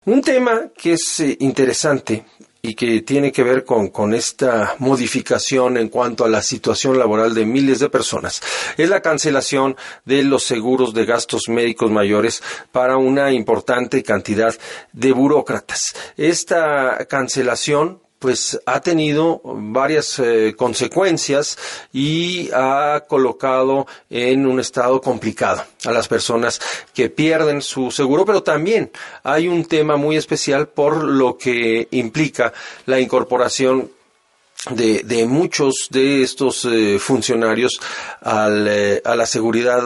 Un tema que es interesante y que tiene que ver con esta modificación en cuanto a la situación laboral de miles de personas es la cancelación de los seguros de gastos médicos mayores para una importante cantidad de burócratas. Esta cancelación pues ha tenido varias consecuencias y ha colocado en un estado complicado a las personas que pierden su seguro, pero también hay un tema muy especial por lo que implica la incorporación de muchos de estos funcionarios a la seguridad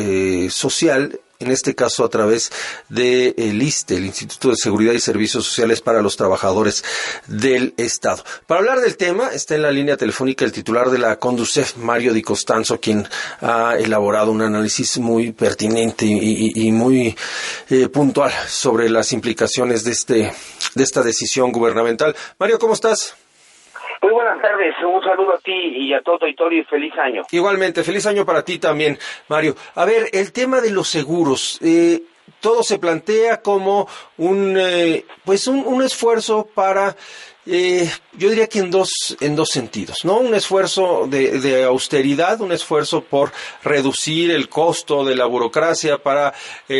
social, en este caso a través de el ISSSTE, el Instituto de Seguridad y Servicios Sociales para los Trabajadores del Estado. Para hablar del tema está en la línea telefónica el titular de la Conducef, Mario Di Costanzo, quien ha elaborado un análisis muy pertinente y muy puntual sobre las implicaciones de esta decisión gubernamental. Mario, ¿cómo estás? Muy buenas tardes, un saludo a ti y a todo tu auditorio y feliz año. Igualmente, feliz año para ti también, Mario. A ver, el tema de los seguros, todo se plantea como un esfuerzo para, yo diría que en dos sentidos, ¿no? Un esfuerzo de austeridad, un esfuerzo por reducir el costo de la burocracia para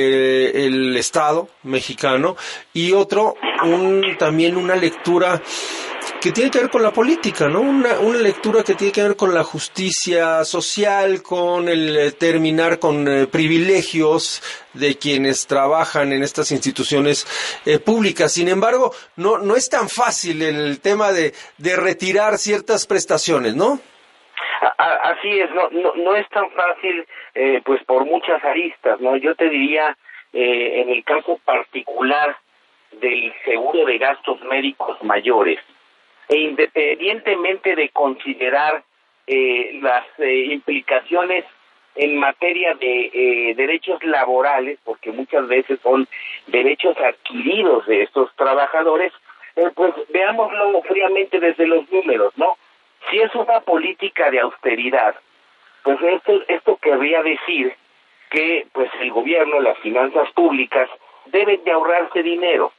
el Estado mexicano, y otro, también una lectura que tiene que ver con la política, ¿no? Una lectura que tiene que ver con la justicia social, con el terminar con privilegios de quienes trabajan en estas instituciones públicas. Sin embargo, no es tan fácil el tema de retirar ciertas prestaciones, ¿no? Así es, no es tan fácil, pues por muchas aristas, ¿no? Yo te diría, en el caso particular del seguro de gastos médicos mayores, e independientemente de considerar las implicaciones en materia de derechos laborales, porque muchas veces son derechos adquiridos de estos trabajadores, pues veámoslo fríamente desde los números, ¿no? Si es una política de austeridad, pues esto querría decir que pues el gobierno, las finanzas públicas, deben de ahorrarse dinero.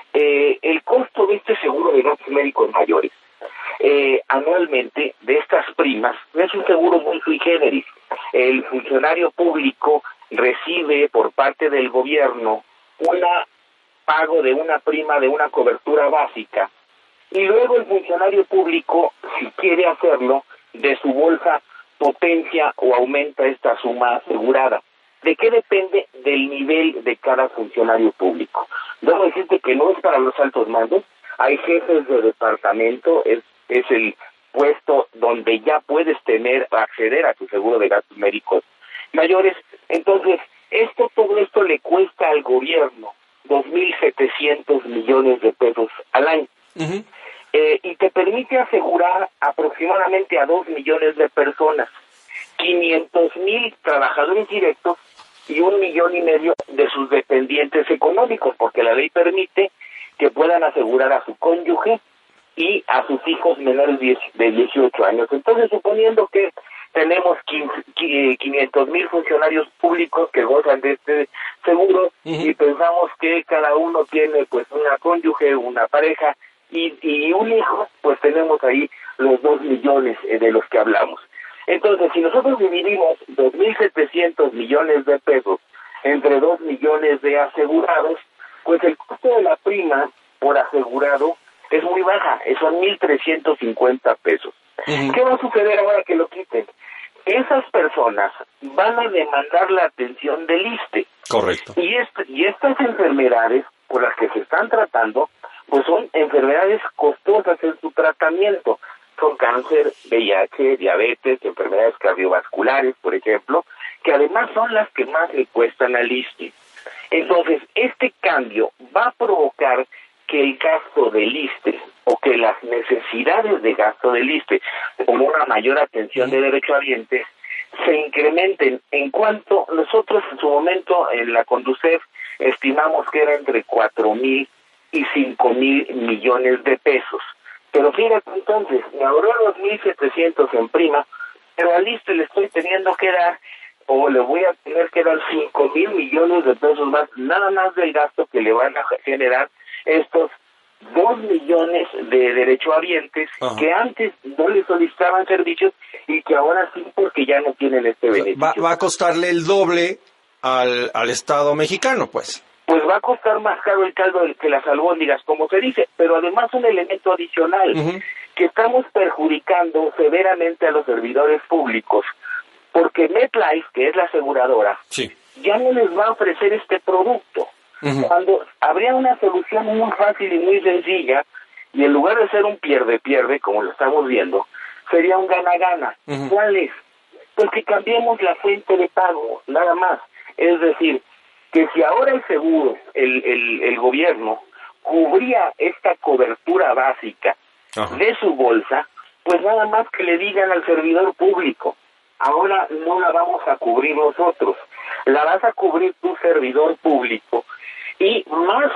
El costo de este seguro de gastos médicos mayores anualmente de estas primas es un seguro muy sui generis. El funcionario público recibe por parte del gobierno pago de una prima de una cobertura básica, y luego el funcionario público, si quiere hacerlo, de su bolsa potencia o aumenta esta suma asegurada. ¿De qué depende? Del nivel de cada funcionario público. Debo decirte que no es para los altos mandos. Hay jefes de departamento, es el puesto donde ya puedes acceder a tu seguro de gastos médicos mayores. Entonces, todo esto le cuesta al gobierno 2.700 millones de pesos al año. Uh-huh. Y te permite asegurar aproximadamente a 2 millones de personas, 500,000 trabajadores directos y 1,5 millones de sus dependientes económicos, porque la ley permite que puedan asegurar a su cónyuge y a sus hijos menores de 18 años. Entonces, suponiendo que tenemos 500,000 funcionarios públicos que gozan de este seguro, uh-huh, y pensamos que cada uno tiene pues una cónyuge, una pareja y un hijo, pues tenemos ahí los 2 millones de los que hablamos. Entonces, si nosotros dividimos 2.700 millones de pesos entre 2 millones de asegurados, pues el costo de la prima por asegurado es muy baja, son 1.350 pesos. Uh-huh. ¿Qué va a suceder ahora que lo quiten? Esas personas van a demandar la atención del ISSSTE. Correcto. Y estas enfermedades por las que se están tratando, pues son enfermedades costosas en su tratamiento. Son cáncer, VIH, diabetes, enfermedades cardiovasculares, por ejemplo, que además son las que más le cuestan al ISSSTE. Entonces, este cambio va a provocar que el gasto del ISSSTE o que las necesidades de gasto del ISSSTE, con una mayor atención de derechohabientes, se incrementen. En cuanto nosotros en su momento en la Conducef estimamos que era entre 4,000 y 5,000 millones de pesos. Pero fíjate, entonces, me ahorré 2.700 en prima, pero al ISSSTE le estoy teniendo que dar, o le voy a tener que dar 5,000 millones de pesos más, nada más del gasto que le van a generar estos 2 millones de derechohabientes que antes no les solicitaban servicios y que ahora sí, porque ya no tienen este beneficio. Va a costarle el doble al Estado mexicano, pues. Pues va a costar más caro el caldo que las albóndigas, como se dice, pero además un elemento adicional, que estamos perjudicando severamente a los servidores públicos, porque MetLife, que es la aseguradora, ya no les va a ofrecer este producto. Cuando habría una solución muy fácil y muy sencilla, y en lugar de ser un pierde-pierde, como lo estamos viendo, sería un gana-gana. ¿Cuál es? Pues que cambiemos la fuente de pago, nada más. Es decir, que si ahora el seguro, el gobierno, cubría esta cobertura básica de su bolsa, pues nada más que le digan al servidor público, ahora no la vamos a cubrir nosotros, la vas a cubrir tu servidor público, y más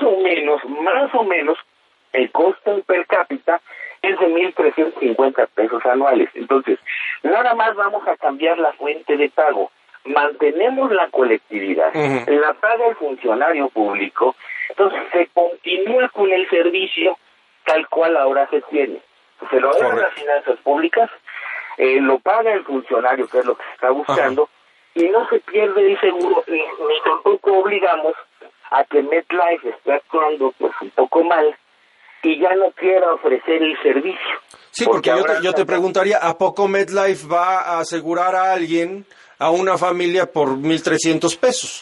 o menos, el costo per cápita es de 1,350 pesos anuales. Entonces, nada más vamos a cambiar la fuente de pago. Mantenemos la colectividad, la paga el funcionario público, entonces se continúa con el servicio tal cual ahora se tiene. Se lo dan las finanzas públicas, lo paga el funcionario, que es lo que se está buscando, y no se pierde el seguro, ni tampoco obligamos a que MetLife esté actuando pues un poco mal y ya no quiera ofrecer el servicio. Sí, porque yo te preguntaría, ¿a poco MetLife va a asegurar a alguien, a una familia, por 1,300 pesos?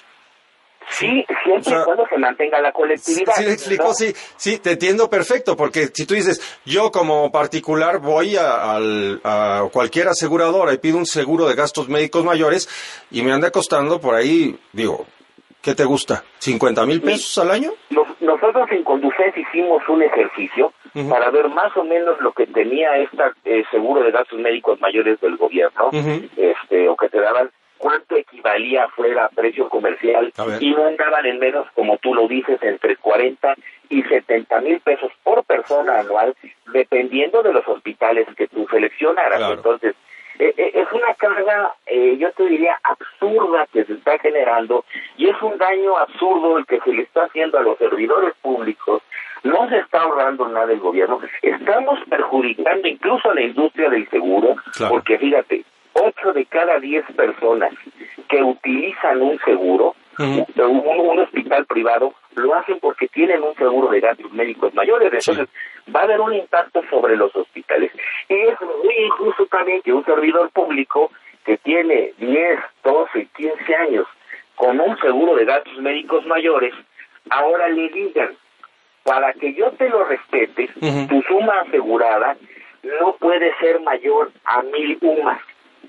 Sí, siempre y cuando se mantenga la colectividad. Sí, le explico, ¿no? Sí, te entiendo perfecto, porque si tú dices, yo como particular voy a cualquier aseguradora y pido un seguro de gastos médicos mayores y me anda costando por ahí, digo, ¿qué te gusta? ¿50,000 pesos al año? Nosotros en Conducef hicimos un ejercicio para ver más o menos lo que tenía esta seguro de gastos médicos mayores del gobierno, o que te daban, cuánto equivalía fuera a precio comercial, y no andaban en menos, como tú lo dices, entre 40 y 70,000 pesos por persona anual, dependiendo de los hospitales que tú seleccionaras. Claro. Entonces, es una carga, yo te diría, absurda que se está generando, y es un daño absurdo el que se le está haciendo a los servidores públicos. No se está ahorrando nada el gobierno, estamos perjudicando incluso a la industria del seguro, porque fíjate, 8 de cada 10 personas que utilizan un seguro, un hospital privado, lo hacen porque tienen un seguro de gastos médicos mayores. Entonces, va a haber un impacto sobre los hospitales. Y es muy injusto también que un servidor público que tiene 10, 12, 15 años con un seguro de gastos médicos mayores, ahora le digan, para que yo te lo respete, tu suma asegurada no puede ser mayor a 1,000 UMAS.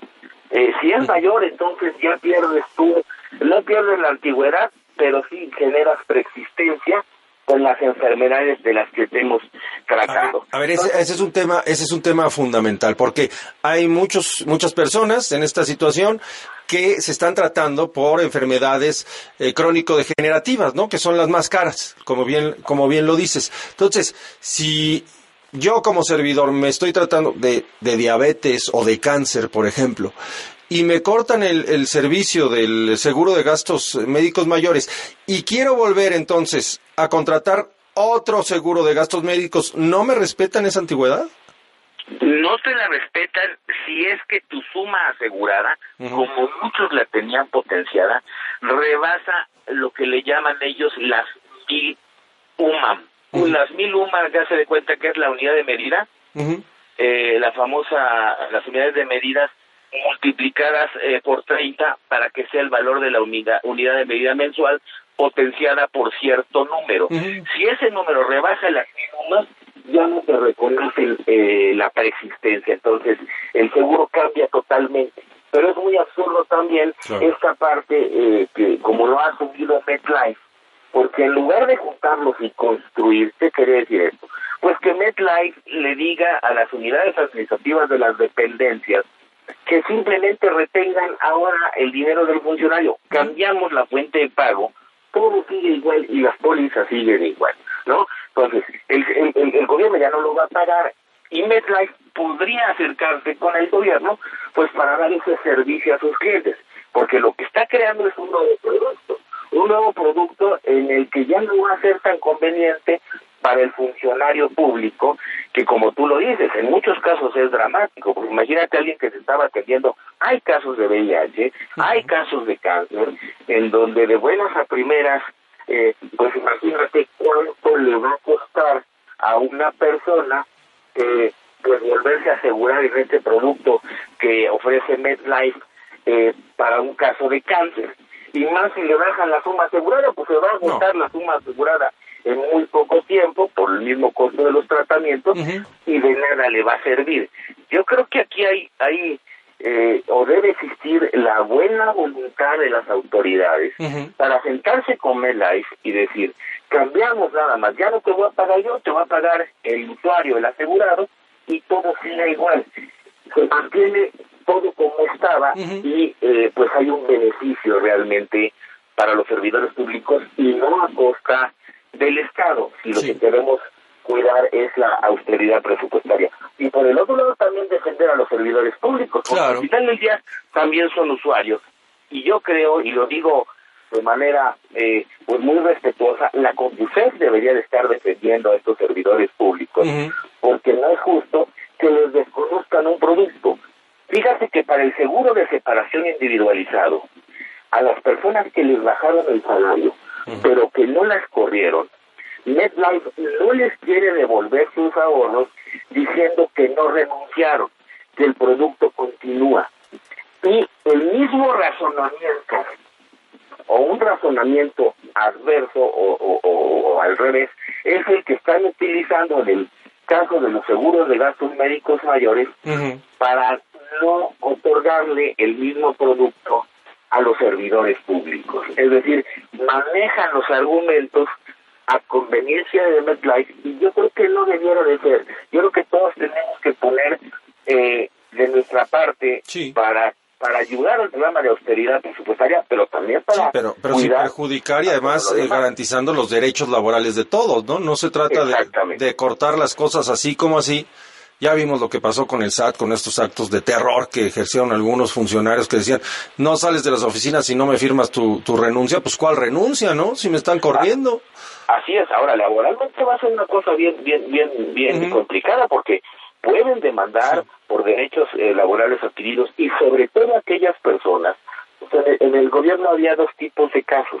Si es mayor, entonces ya pierdes tú, no pierdes la antigüedad, pero sí generas preexistencia con las enfermedades de las que estemos tratando. A ver, ese es un tema fundamental, porque hay muchas personas en esta situación que se están tratando por enfermedades crónico-degenerativas, ¿no? Que son las más caras, como bien lo dices. Entonces, si yo como servidor me estoy tratando de diabetes o de cáncer, por ejemplo, y me cortan el servicio del seguro de gastos médicos mayores y quiero volver entonces a contratar otro seguro de gastos médicos, ¿no me respetan esa antigüedad? No te la respetan si es que tu suma asegurada, como muchos la tenían potenciada, rebasa lo que le llaman ellos las 1,000 UMAM. Las 1,000 UMAM, ya se de cuenta que es la unidad de medida, las unidades de medidas multiplicadas por 30 para que sea el valor de la unidad de medida mensual potenciada por cierto número. Si ese número rebasa las 1,000 UMAS, ya no te reconocen la preexistencia, entonces el seguro cambia totalmente. Pero es muy absurdo también esta parte que como lo ha asumido MetLife, porque en lugar de juntarlos y construir, ¿qué quiere decir esto? Pues que MetLife le diga a las unidades administrativas de las dependencias que simplemente retengan ahora el dinero del funcionario, cambiamos la fuente de pago, todo sigue igual y las pólizas siguen igual, ¿no? Entonces, el gobierno ya no lo va a pagar y MetLife podría acercarse con el gobierno pues para dar ese servicio a sus clientes, porque lo que está creando es un nuevo producto en el que ya no va a ser tan conveniente para el funcionario público, que como tú lo dices, en muchos casos es dramático, porque imagínate a alguien que se estaba atendiendo, hay casos de VIH, hay casos de cáncer, en donde de buenas a primeras, pues imagínate cuánto le va a costar a una persona pues volverse a asegurar en este producto que ofrece MedLife para un caso de cáncer. Y más si le bajan la suma asegurada, pues se va a agotar la suma asegurada en muy poco tiempo por el mismo costo de los tratamientos y de nada le va a servir. Yo creo que aquí hay o debe existir la buena voluntad de las autoridades para sentarse con MedLife y decir, cambiamos nada más, ya no te voy a pagar yo, te va a pagar el usuario, el asegurado, y todo sigue igual. Se mantiene todo como estaba y pues hay un beneficio realmente para los servidores públicos y no a costa del Estado, si lo que queremos cuidar es la austeridad presupuestaria. Y por el otro lado también defender a los servidores públicos, porque al final del día también son usuarios. Y yo creo, y lo digo de manera pues muy respetuosa, la CONDUCEF debería de estar defendiendo a estos servidores públicos, porque no es justo que les desconozcan un producto. Fíjate que para el seguro de separación individualizado, a las personas que les bajaron el salario, pero que no las corrieron, MedLife no les quiere devolver sus ahorros diciendo que no renunciaron, que el producto continúa. Y el mismo razonamiento, o un razonamiento adverso o al revés, es el que están utilizando en el caso de los seguros de gastos médicos mayores para no otorgarle el mismo producto a los servidores públicos. Es decir, manejan los argumentos a conveniencia de MedLife, y yo creo que no debiera de ser. Yo creo que todos tenemos que poner de nuestra parte para ayudar al programa de austeridad presupuestaria, pero también para pero sin perjudicar y además garantizando los derechos laborales de todos, ¿no? No se trata de cortar las cosas así como así. Ya vimos lo que pasó con el SAT, con estos actos de terror que ejercieron algunos funcionarios que decían, no sales de las oficinas si no me firmas tu renuncia. Pues ¿cuál renuncia, no? Si me están corriendo. Así es. Ahora, laboralmente va a ser una cosa bien complicada, porque pueden demandar por derechos laborales adquiridos, y sobre todo aquellas personas. O sea, en el gobierno había dos tipos de casos: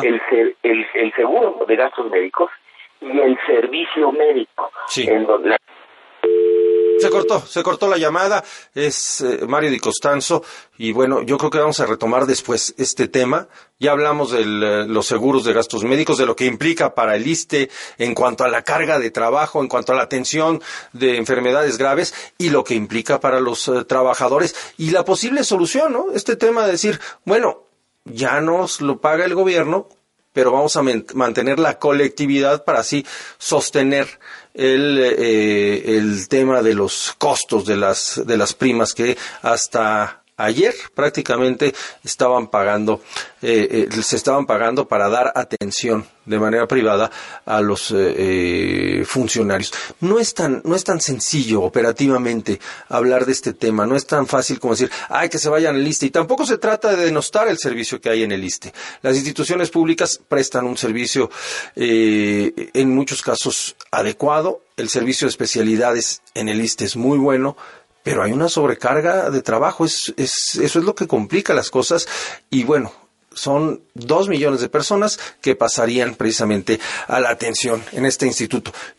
el seguro de gastos médicos y el servicio médico, en donde Se cortó la llamada. Es Mario Di Costanzo, y bueno, yo creo que vamos a retomar después este tema. Ya hablamos de los seguros de gastos médicos, de lo que implica para el ISSSTE en cuanto a la carga de trabajo, en cuanto a la atención de enfermedades graves, y lo que implica para los trabajadores, y la posible solución, ¿no? Este tema de decir, bueno, ya nos lo paga el gobierno, pero vamos a mantener la colectividad para así sostener el tema de los costos de las primas que hasta ayer prácticamente se estaban pagando para dar atención de manera privada a los funcionarios. No es tan sencillo operativamente hablar de este tema, no es tan fácil como decir, que se vayan al ISSSTE, y tampoco se trata de denostar el servicio que hay en el ISSSTE. Las instituciones públicas prestan un servicio en muchos casos adecuado, el servicio de especialidades en el ISSSTE es muy bueno, pero hay una sobrecarga de trabajo, eso es lo que complica las cosas, y bueno, son 2 millones de personas que pasarían precisamente a la atención en este instituto.